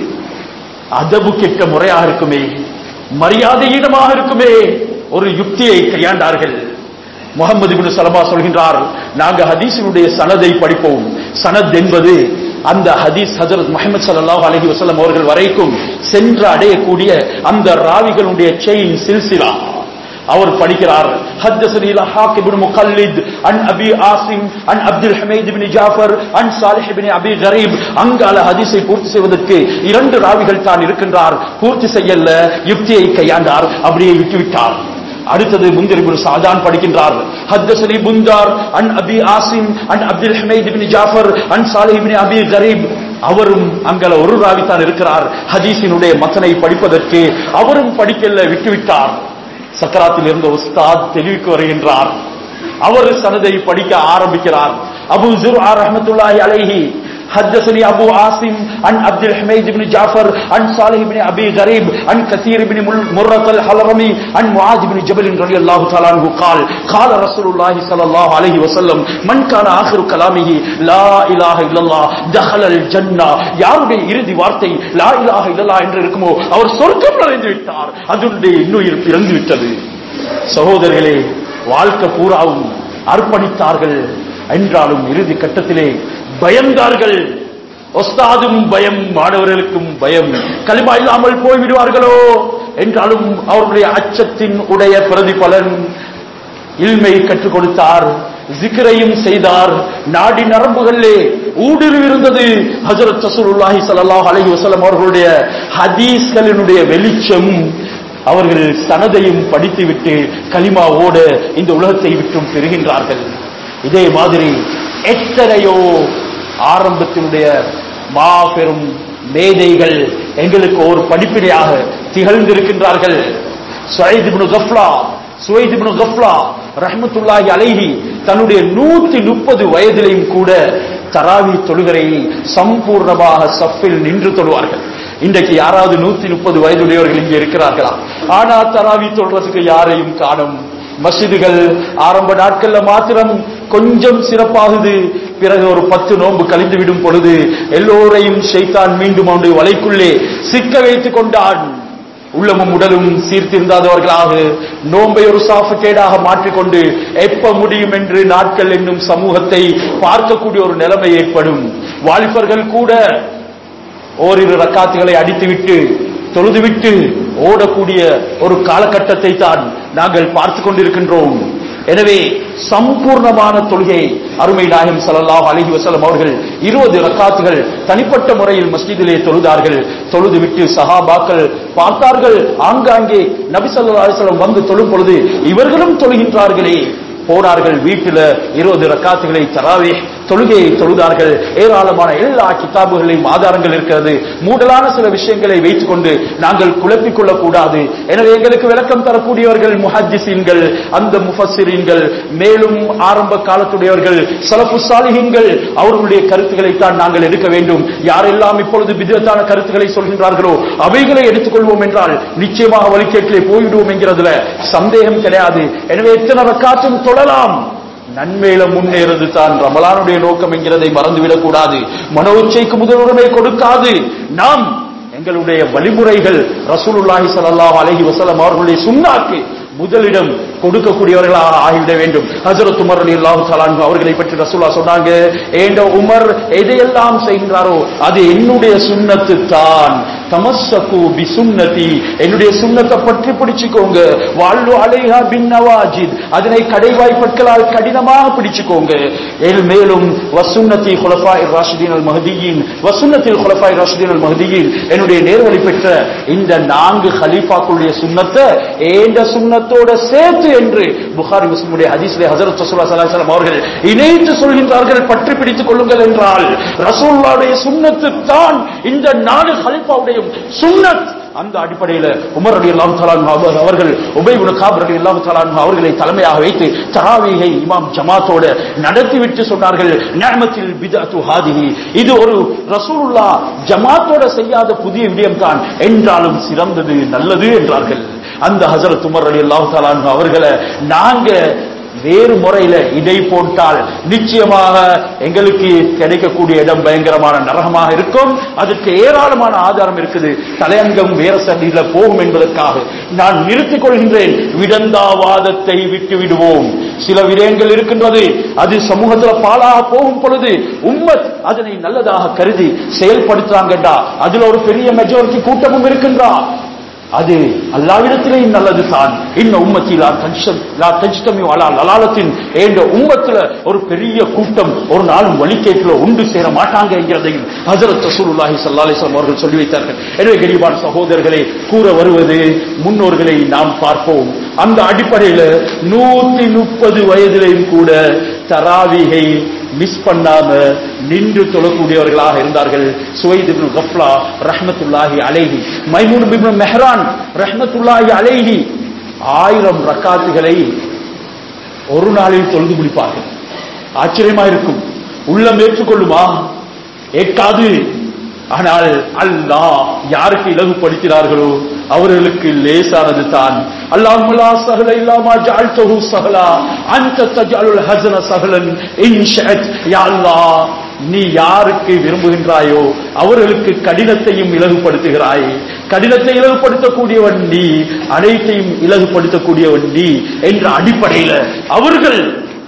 அதபு கெட்ட முறையாக இருக்குமே, மரியாதையிடமாக இருக்குமே. ஒரு யுக்தியை கையாண்டார்கள். முஹம்மது இப்னு சலமா சொல்கின்றார், நாங்க ஹதீஸினுடைய சனதை படிப்போம். சனத் என்பது அந்த ஹதீஸ் ஹஜ்ரத் முஹம்மது ஸல்லல்லாஹு அலைஹி வஸல்லம் அவர்கள் வரைக்கும் சென்று அடையக்கூடிய அந்த ராவிகளுடைய செயின் சில்சிலா. அவர் படிக்கிறார், ஹத்தஸனி லஹாக் இப்னு முகல்லித் அன் அபி ஆசிம் அன் அப்துல் ஹமீத் இப்னு ஜாஃபர் அன் சாலிஹ் இப்னு அபி கரீப். அங்கால ஹதீஸை பூர்த்தி செய்வதற்கு 2 ராவிகள் தான் இருக்கின்றார். பூர்த்தி செய்யல, யுக்தியை கையாண்டார், அப்படியே விட்டுவிட்டார். அடுத்தது முன்திர் இப்னு சாதான் படிக்கின்றார், ஹத்தஸனி புந்தார் அன் அபி ஆசிம் அன் அப்துல் ஹமீத் இப்னு ஜாஃபர் அன் சாலிஹ் இப்னு அபி கரீப். அவரும் அங்கல ஒரு ராவி தான் இருக்கிறார். ஹதீஸினுடைய மத்தனை படிப்பதற்கு அவரும் படிக்கல, விட்டுவிட்டார். சக்கராத்தில் இருந்த உஸ்தாத் தெளிவுக்கு வருகின்றார். அவர் சனதை படிக்க ஆரம்பிக்கிறார். அபு ஜுர்ஆ ரஹ்மத்துல்லாஹி அலைஹி, حدثني ابو عاصم عن عبد الحميد بن جعفر عن صالح بن ابي غريب عن كثير بن مرة الحلرمي عن معاذ بن جبل رضي الله تعالى عنه قال قال رسول الله صلى الله عليه وسلم من كان آخر كلامه لا اله الا الله دخل الجنة. யாருடைய இறுதி வார்த்தை லா இலாஹ இல்லல்லாஹ் என்று இருக்குமோ அவர் சொர்க்கம் நுழைந்து விட்டார். அதனுடைய இன்னுயிர் பிறந்து விட்டது. சகோதரர்களே, வாழ்க்கை பூராவும் அர்ப்பணித்தார்கள். என்றாலும் இறுதி கட்டத்திலே பயந்தார்கள். உஸ்தாதும் பயம், மாணவர்களுக்கும் பயம், கலிமா இல்லாமல் போய்விடுவார்களோ என்றாலும் அவருடைய அச்சத்தின் உடைய பிரதிபலன். இல்மை கற்றுக் கொடுத்தார், ஜிக்ரையும் செய்தார். நாடி நரம்புகளிலே ஊடுருவி இருந்தது ஹஜ்ரத் ரசூலுல்லாஹி ஸல்லல்லாஹு அலைஹி வஸல்லம் அவர்களுடைய ஹதீஸ்களினுடைய வெளிச்சம். அவர்கள் சனதையும் படித்துவிட்டு கலிமாவோடு இந்த உலகத்தை விட்டும் பெறுகின்றார்கள். இதே மாதிரி எத்தனையோ ஆரம்பத்தினுடைய மாபெரும் மேதைகள் எங்களுக்கு ஒரு படிப்பினையாக திகழ்ந்திருக்கின்றார்கள். சுவைத் இப்னு கஃப்லா ரஹ்மத்துல்லாஹி அலைஹி தன்னுடைய 130 வயதிலையும் கூட தராவி தொழுகையை சம்பூர்ணமாக சஃபில் நின்று தொழுவார்கள். இன்றைக்கு யாராவது 130 வயதுடையவர்கள் இங்கே இருக்கிறார்களா? ஆனா தராவி தொழுறதுக்கு யாரையும் காணும். மஸ்ஜிதுகள் ஆரம்ப நாட்கள்ல மாத்திரம் கொஞ்சம் சிறப்பாகுது. பிறகு ஒரு 10 நோன்பு கழிந்து விடும் பொழுது எல்லோரையும் ஷைத்தான் மீண்டும் அவனுடைய வலைக்குள்ளே சிக்க வைத்துக் கொண்டான். உள்ளமும் உடலும் சீர்திருந்தாதவர்களாக நோன்பை ஒரு சாஃபகேடாக மாற்றிக்கொண்டு எப்ப முடியும் என்று நாட்கள் என்னும் சமூகத்தை பார்க்கக்கூடிய ஒரு நிலைமை ஏற்படும். வாலிபர்கள் கூட ஓரிரு ரக்காத்துகளை அடித்துவிட்டு தொழுதுவிட்டு ஓடக்கூடிய ஒரு காலகட்டத்தை தான் நாங்கள் பார்த்து கொண்டிருக்கின்றோம். எனவே சம்பூர்ணமான தொழுகை அருமை நாயகம் ஸல்லல்லாஹு அலைஹி வஸல்லம் அவர்கள் 20 ரக்காத்துகள் தனிப்பட்ட முறையில் மஸ்ஜிதிலே தொழுதார்கள். தொழுதுவிட்டு சஹாபாக்கள் பார்த்தார்கள், ஆங்காங்கே நபி ஸல்லல்லாஹு அலைஹி வஸல்லம் வந்து தொழும் பொழுது இவர்களும் தொழுகின்றார்களே. போனார்கள், வீட்டில் 20 ரக்காத்துகளை தராவீஹ் தொழுகையை தொழுதார்கள். ஏராளமான எல்லா கிதாபுகளையும் ஆதாரங்கள் இருக்கிறது. மூடலான சில விஷயங்களை வைத்துக் கொண்டு நாங்கள் குழப்பிக் கொள்ளக் கூடாது. எனவே எங்களுக்கு விளக்கம் தரக்கூடியவர்கள் முஹத்திஸீன்கள், அந்த முஃபஸ்ஸிரீன்கள், மேலும் ஆரம்ப காலத்துடையவர்கள் ஸலஃபு ஸாலிஹீன்கள், அவர்களுடைய கருத்துக்களைத்தான் நாங்கள் எடுக்க வேண்டும். யாரெல்லாம் இப்பொழுது பித்அத்தான கருத்துக்களை சொல்கின்றார்களோ அவைகளை எடுத்துக்கொள்வோம் என்றால் நிச்சயமாக வழிகேட்டிலே போய்விடுவோம் என்கிறதுல சந்தேகம் கிடையாது. எனவே எத்தனை ரக்காத்தும் தொழலாம், நன்மையில முன்னேறது தான் ரமலானுடைய நோக்கம் என்கிறதை மறந்துவிடக் கூடாது. மனோச்சைக்கு முதலுரிமை கொடுக்காது. நாம் எங்களுடைய வழிமுறைகள் ரசூலுல்லாஹி ஸல்லல்லாஹு அலைஹி வஸல்லம் அவர்களுடைய சுன்னாக்கு முதலிடம் கொடுக்கக்கூடியவர்களாக ஆகிவிட வேண்டும். ஹஜ்ரத் உமர் ரலியல்லாஹு தஆலா அன்ஹு அவர்களை பற்றி ரசூலுல்லாஹ் சொன்னாங்க, ஏண்ட உமர் எதையெல்லாம் செய்கின்றாரோ அது என்னுடைய சுன்னத்து தான். தமஸ்ஸகு பி சுன்னதி, என்னுடைய சுன்னத்தை பற்றி பிடிச்சுக்கோங்க. வல்லு அலைஹா பின் நவாஜித், அதனை கடைவாய் பற்களால் கடினமாக பிடிச்சுக்கோங்க. மேலும் வசுன்னதி குலஃபாயிர் ராஷிதீன் அல் மஹ்தியீன், வசுன்னத்தில் குலஃபாயிர் ராஷிதீன் அல் மஹ்தியீன், என்னுடைய நேர்வழி பெற்ற இந்த 4 கலீஃபாக்களுடைய சுன்னத்தை ஏண்ட சுன்னத்தோட சேர்த்து என்று புகாரி முஸ்லிமுடைய ஹதீஸிலே ஹஜ்ரத் ரசூலுல்லாஹி ஸல்லல்லாஹு அலைஹி வஸல்லம் அவர்கள் இணைத்து சொல்கின்றார்கள். பற்றி பிடித்துக் கொள்ளுங்கள் என்றால் ரசூலுல்லாஹ்வுடைய சுன்னத்து தான் இந்த 4 கலீஃபாவுடைய சுன்னத். அந்த அடிப்படையில் உமர் ரலியல்லாஹு தஆலா அன்ஹு அவர்கள் உபய் இப்னு கஅப் ரலியல்லாஹு தஆலா அன்ஹு அவர்களை தலைமையாக வைத்து தராவீஹை இமாம் ஜமாத்தோட நடத்திவிட்டு சொன்னார்கள், நிஅமத்தில் பித்அத்து ஹாதிஹி, இது ஒரு ரசூலுல்லாஹ் ஜமாத்தோட செய்யாத புதிய விடயம் தான், என்றாலும் சிறந்தது, நல்லது என்றார்கள். அந்த ஹஜ்ரத் உமர் ரலியல்லாஹு தஆலா அன்ஹு அவர்களை நாங்க வேறு முறையில இடை போட்டால் நிச்சயமாக எங்களுக்கு கிடைக்கக்கூடிய இடம் பயங்கரமான நரகமாக இருக்கும். அதற்கு ஏராளமான ஆதாரம் இருக்குது. தலையங்கம் வேற சண்டில போகும் என்பதற்காக நான் நிறுத்திக் கொள்கின்றேன். விடந்தாவாதத்தை விட்டு விடுவோம். சில விடயங்கள் இருக்கின்றது, அது சமூகத்தில் பாலாக போகும் பொழுது உம்மத் அதனை நல்லதாக கருதி செயல்படுத்துறாங்கடா, அதுல ஒரு பெரிய மெஜாரிட்டி கூட்டமும் இருக்கின்றா, அது அல்லாஹ்விடத்திலேயும் நல்லது தான். இன்ன உம்மத்தி லா தஜ்தமிஉ அலா லலாலத்தின், என்ற உம்மத்துல ஒரு பெரிய கூட்டம் ஒரு நாளும் வழிகேட்டில ஒன்று சேர மாட்டாங்க என்கிறதையும் ஹஜ்ரத் ரசூலுல்லாஹி ஸல்லல்லாஹு அலைஹி வஸல்லம் அவர்கள் சொல்லி வைத்தார்கள். எனவே கரிபான சகோதரர்களே, கூற வருவது முன்னோர்களை நாம் பார்ப்போம். அந்த அடிப்படையில் 130 வயதிலேயும் கூட தராவீஹை மிஸ் பண்ணாம நின்று தொழக்கூடியவர்களாக இருந்தார்கள். சுவைத் இப்னு கஃப்லா ரஹ்மத்துல்லாஹி அலைஹி, மைமூன் இப்னு மெஹ்ரான் ரஹ்மத்துல்லாஹி அலைஹி 1000 ரக்காத்துகளை ஒரு நாளில் தொழுது முடிப்பார்கள். ஆச்சரியமா இருக்கும், உள்ளம் ஏற்றுக்கொள்ளுமா? ஏற்காது. ஆனால் அல்லாஹ் யாருக்கு இலகுபடுத்தினார்களோ அவர்களுக்கு லேசானது தான். அல்லாஹும்ம லா சஹல இல்லா மா ஜஅல்தஹு சஹலா அன்த தஜஅலுல் ஹஸன சஹலன் இன் ஷஅத். யா அல்லாஹ், நீ யாருக்கு விரும்புகின்றாயோ அவர்களுக்கு கடினத்தையும் இலகுபடுத்துகிறாய். கடினத்தை இலகுபடுத்தக்கூடியவன் நீ, அனைத்தையும் இலகுபடுத்தக்கூடியவன் நீ என்ற அடிப்படையில் அவர்கள்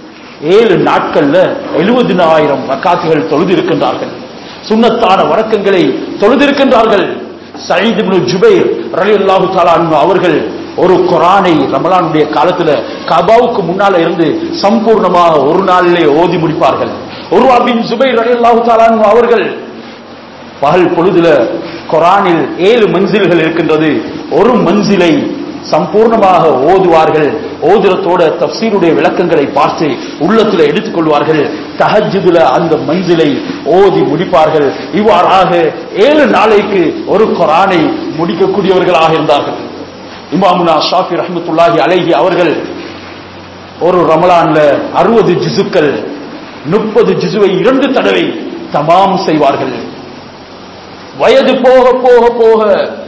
7 நாட்கள்ல 70,000 ரக்காத்துகள் தொழுதிருக்கின்றார்கள். சுன்னத்தான வணக்கங்களை தொழுதிருக்கின்றார்கள். சயீத் இப்னு ஜுபைர் ரலியல்லாஹு தஆலா அன்ஹு அவர்கள் ஒரு குர்ஆனை ரமலானுடைய காலத்துல கபாவுக்கு முன்னால இருந்து சம்பூர்ணமாக ஒரு நாளிலே ஓதி முடிப்பார்கள். உர்வா பின் ஜுபைர் ரலியல்லாஹு தஆலா அன்ஹு அவர்கள் பகல் பொழுதுல குர்ஆனில் 7 மன்சில்கள் இருக்கின்றது, ஒரு மன்சிலை சம்பூர்ணமாக ஓதுவார்கள். ஓதுறத்தோட தஃசீருடைய விளக்கங்களை பார்த்து உள்ளத்துல எடுத்துக்கொள்வார்கள். தஹஜ்ஜுதுல அந்த மன்சிலை ஓதி முடிப்பார்கள். இவ்வாறாக 7 நாளைக்கு ஒரு குர்ஆனை முடிக்கக்கூடியவர்களாக இருந்தார்கள். இமாமுனா ஷாஃபி ரஹ்மத்துல்லாஹி அலைஹி அவர்கள் ஒரு ரமலான்ல 60 ஜுசுக்கள் 30 ஜுசுவை 2 தடவை தமாம் செய்வார்கள். வயது போக போக போக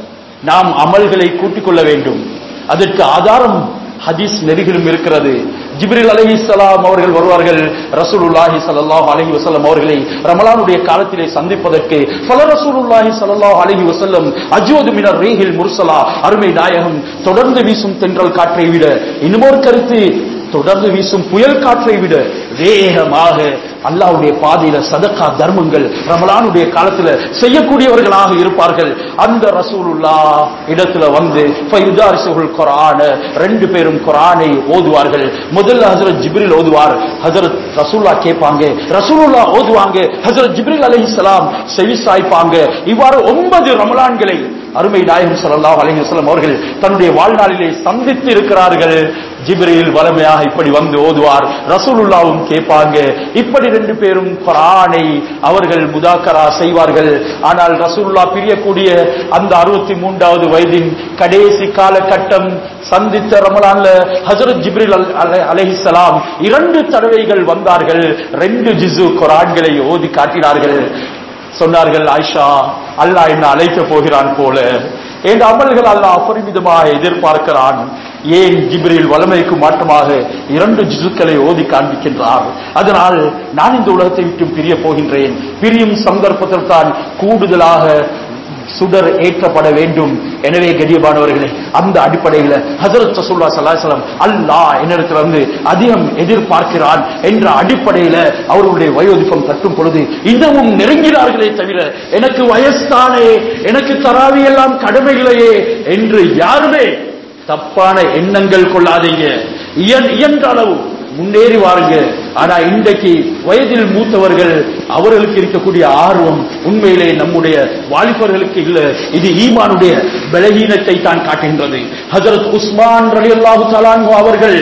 நாம் அமல்களை கூட்டிக் கொள்ள வேண்டும். அதற்கு ஆதாரம் ஹதீஸ் நெறிகளும் இருக்கிறது. ஜிப்ரீல் அலைஹிஸ்ஸலாம் அவர்கள் வருவார்கள் ரசூலுல்லாஹி ஸல்லல்லாஹு அலைஹி வஸல்லம் அவர்களை ரமலானுடைய காலத்திலே சந்திப்பதற்கு. ஃபல ரசூலுல்லாஹி ஸல்லல்லாஹு அலைஹி வஸல்லம் அஜ்வது மினர் ரீஹில் முர்சலா, அருமை நாயகம் தொடர்ந்து வீசும் தென்றல் காற்றை விட, இன்னொரு கருத்து தொடர்ந்து வீசும் புயல் காற்றை விட வேகமாக அல்லாஹ்வுடைய பாதையில சதகா தர்மங்கள் ரமலானுடைய காலத்துல செய்யக்கூடியவர்களாக இருப்பார்கள். அந்த ரசூலுல்லாஹ் இடத்துல வந்து ஃபைதாரிசுல் குர்ஆன, 2 பேரும் குர்ஆனை ஓதுவார்கள். முதல்ல ஹஜ்ரத் ஜிப்ரீல் ஓதுவார், ஹஜ்ரத் ரசூலுல்லாஹ் கேட்பாங்க, ரசூலுல்லாஹ் ஓதுவாங்க, ஹஜ்ரத் ஜிப்ரீல் அலைஹிஸ்ஸலாம் செவி சாய்ப்பாங்க. இவ்வாறு 9 ரமலான்களை அருமை நாயகம் ஸல்லல்லாஹு அலைஹி வஸல்லம் அவர்கள் தன்னுடைய வாழ்நாளிலே சந்தித்து இருக்கிறார்கள். ஜிப்ரீல் வலமையாக இப்படி வந்து ஓதுவார், ரசூலுல்லாஹ்வும் கேட்பாங்க. இப்படி 2 பேரும் குர்ஆனை அவர்கள் முதாக்கரா செய்வார்கள். ஆனால் ரசூலுல்லாஹ் பிரியக்கூடிய அந்த 63வது வயதின் கடைசி காலகட்டம் சந்தித்த ரமலான்ல ஹஜ்ரத் ஜிப்ரீல் அலைஹிஸ்ஸலாம் 2 தடவைகள் வந்தார்கள். 2 ஜுஸு குர்ஆன்களை ஓதி காட்டினார்கள். சொன்னார்கள், ஆயிஷா, அல்லாஹ் என்ன அழைக்க போகிறான் போல, என் அமல்கள் அல்லாஹ் அபரிமிதமாக எதிர்பார்க்கிறான். ஏன் ஜிப்ரீல் வலமைக்கு மாற்றமாக 2 ஜுஸுக்களை ஓதி காண்பிக்கின்றார்? அதனால் நான் இந்த உலகத்தை விட்டு பிரிய போகின்றேன். பிரியும் சந்தர்ப்பத்தில் தான் கூடுதலாக சுடர் ஏற்றப்பட வேண்டும். எனவே கண்ணியமானவர்களே, அந்த அடிப்படையில் ஹஜ்ரத் ரசூலுல்லாஹி ஸல்லல்லாஹு அலைஹி வஸல்லம் அல்லாஹ் என்னிடத்திலிருந்து அதிகம் எதிர்பார்க்கிறான் என்ற அடிப்படையில் அவர்களுடைய வயோதிபம் தட்டும் பொழுது இன்னமும் நெருங்கினார்களே தவிர, எனக்கு வயசானே, எனக்கு தராவி எல்லாம் கடமைகளையே என்று யாருமே தப்பான எண்ணங்கள் கொள்ளாதீங்க. இயன்ற அளவு முன்னேறி வாருங்க. ஆனா இன்றைக்கு வயதில் மூத்தவர்கள் அவர்களுக்கு இருக்கக்கூடிய ஆர்வம் உண்மையிலே நம்முடைய வாலிபர்களுக்கு இல்ல. இது ஈமானுடைய பலகீனத்தை தான் காட்டுகின்றது. ஹஜ்ரத் உஸ்மான் ரலியல்லாஹு தஆலா அன்ஹு அவர்கள்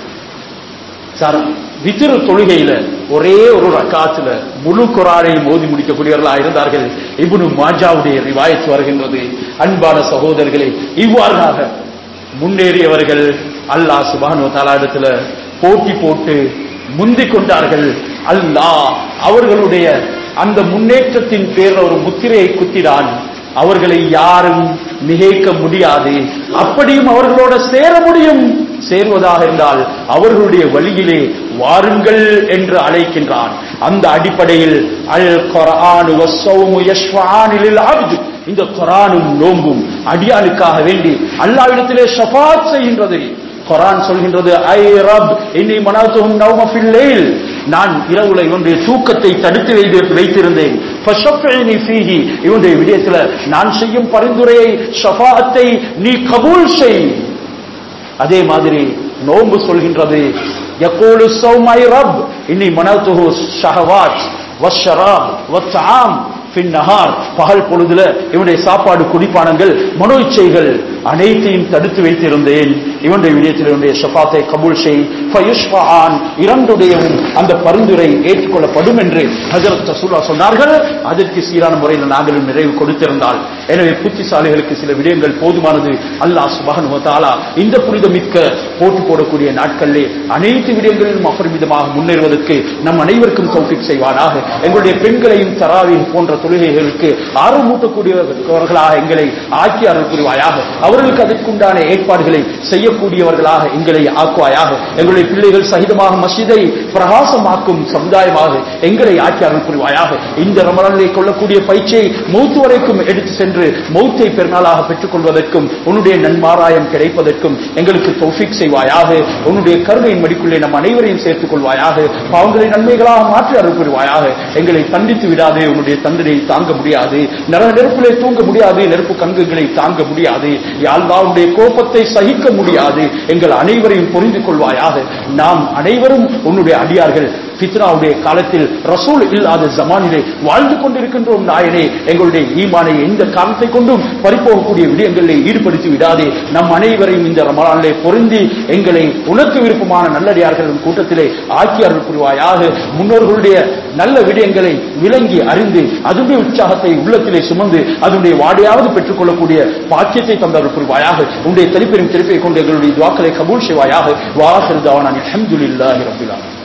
வித்ர் தொழுகையில ஒரே ஒரு ரக்காத்துல முழு குர்ஆனை ஓதி முடிக்கக்கூடியவர்களாக இருந்தார்கள். இப்னு மாஜாவுடைய ரிவாயத் வருகின்றது. அன்பான சகோதரர்களே, இவ்வாறாக முன்னேறியவர்கள் அல்லாஹ் சுப்ஹானஹு வ தஆலா இடத்துல போட்டி போட்டு முந்திக் கொண்டார்கள். அல்லாஹ் அவர்களுடைய அந்த முன்னேற்றத்தின் பேரில் ஒரு முத்திரையை குத்தினான். அவர்களை யாரும் மிகைக்க முடியாது. அப்படியும் அவர்களோட சேர முடியும். சேர்வதாக இருந்தால் அவர்களுடைய வழியிலே வாருங்கள் என்று அழைக்கின்றான். அந்த அடிப்படையில் அல் குர்ஆனு வஸ்ஸௌமு யஷ்ஃபஆனி லில் அப்த், இந்த குர்ஆனும் நோம்பும் அடியானுக்காக வேண்டி அல்லாஹ்விடத்திலே ஷஃபாஅத் செய்கின்றது. குர்ஆன் சொல்கின்றது, ஐ ரப் இன்னி மனதுஹும் நௌம ஃபில் லைல், நான் இரவுல இவனுடைய தூக்கத்தை தடுத்து வைத்திருந்தேன். ஃபஷஃபினி ஃபீஹி, இவனுடைய விடயத்துல நான் செய்யும் பரிந்துரையை ஷஃபாஅத்தை நீ கபூல் செய். அதே மாதிரி நோன்பு சொல்கின்றது, யகூலு ஸௌம் ஐ ரப் இன்னி மனதுஹு ஷஹவாத் வஷ்ஷராப் வத்ஆம் பின் நஹார், பகல் பொழுதுல இவனுடைய சாப்பாடு குடிப்பானங்கள் மனோ இச்சைகள் அனைத்தையும் தடுத்து வைத்திருந்தேன். இவனுடைய விடயத்தில் இவனுடைய ஷஃபாத்தை கபூல் செய். ஃபயுஷ்ஃபஆன், இரண்டுடையவும் அந்த பரிந்துரை ஏற்றுக்கொள்ளப்படும் என்று ஹஜ்ரத் ரசூலுல்லாஹ் சொன்னார்கள். அதற்கு சீரான முறையில் நாங்களும் நிறைவு கொடுத்திருந்தால், எனவே புத்திசாலிகளுக்கு சில விடயங்கள் போதுமானது. அல்லாஹ் சுப்ஹானஹு வ தஆலா இந்த புனிதமிக்க போட்டி போடக்கூடிய நாட்களிலே அனைத்து விடயங்களிலும் அபரிமிதமாக முன்னேறுவதற்கு நம் அனைவருக்கும் தௌஃபீக் செய்வானாக. எங்களுடைய பெண்களையும் தராவீஹ் போன்ற தொழுகைகளுக்கு ஆர்வமூட்டக்கூடியவர்களாக எங்களை ஆக்கி அருள் புரிவாயாக. அவர்களுக்கு அதற்குண்டான ஏற்பாடுகளை செய்யக்கூடியவர்களாக எங்களை ஆக்குவாயாக. எங்களுடைய பிள்ளைகள் சகிதமாக மஸ்ஜிதை பிரகாசமாக்கும் சமுதாயமாக எங்களை ஆக்கி அருள் புரிவாயாக. இந்த ரமலானிலே கொள்ளக்கூடிய பயிற்சியை மௌத் வரைக்கும் எடுத்து சென்று மௌத்தை பெருநாளாக பெற்றுக் கொள்வதற்கும் உன்னுடைய நன்மாராயம் கிடைப்பதற்கும் எங்களுக்கு தௌஃபீக் செய்வாயாக. உன்னுடைய கருணையின் மடிக்குள்ளே நம் அனைவரையும் சேர்த்துக் கொள்வாயாக. பாவங்களை நன்மைகளாக மாற்றி அருள் புரிவாயாக. எங்களை தண்டித்து விடாதே, உன்னுடைய தண்டனை தாங்க முடியாது. நெருப்பிலே தூங்க முடியாது, நெருப்பு கங்குகளை தாங்க முடியாது. அல்லாஹ்வுடைய கோபத்தை சகிக்க முடியாது. எங்கள் அனைவரையும் புரிந்து கொள்வாயாக. நாம் அனைவரும் உன்னுடைய அடியார்கள், ஃபித்னாவுடைய காலத்தில் ரசூல் இல்லாத ஜமானிலே வாழ்ந்து கொண்டிருக்கின்றோம். நாயனே, எங்களுடைய ஈமானை எந்த காரணத்தை கொண்டும் பறிப்போகக்கூடிய விடயங்களில் ஈடுபடுத்தி விடாதே. நம் அனைவரையும் இந்த ரமலானிலே பொருந்தி எங்களை உனக்கு விருப்பமான நல்லடியார்களின் கூட்டத்திலே ஆக்கியார்கள் புரிவாயாக. முன்னோர்களுடைய நல்ல விடயங்களை விளங்கி அறிந்து அதனுடைய உற்சாகத்தை உள்ளத்திலே சுமந்து அதனுடைய வாடையாவது பெற்றுக் கொள்ளக்கூடிய பாக்கியத்தை தந்தவர்கள் புரிவாயாக. உன்னுடைய தெளிப்பெரும் தெளிப்பை கொண்டு எங்களுடைய துஆக்களை கபூல் செய்வாயாக. வாஹிர் தஅவானா அல்ஹம்துலில்லாஹி ரப்பில் ஆலமீன்.